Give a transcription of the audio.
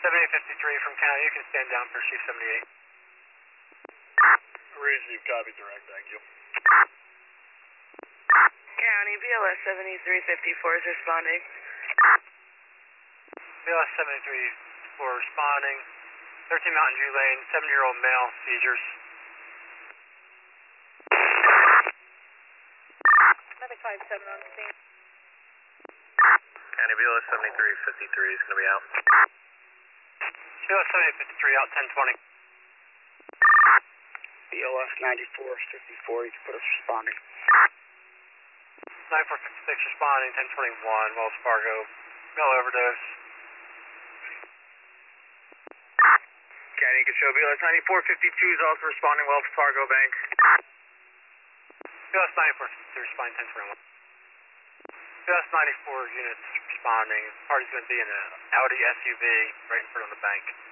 7853 from County, you can stand down for Chief 78. Receive, copy, direct, thank you. County, BLS 7354 is responding. BLS 73 for responding. 13 Mountain View Lane, 7-year-old male, seizures. Medic 57 on scene. County BLS 7353 is going to be out. BLS 7853 out 1020. BLS 9454, you can put us responding. 9456 responding, 1021, Wells Fargo, male overdose. County, you can show BLS 9452 is also responding, Wells Fargo Bank. BLS 9453 responding, 1021. BLS 94 units responding. Party's going to be in an Audi SUV right in front of the bank.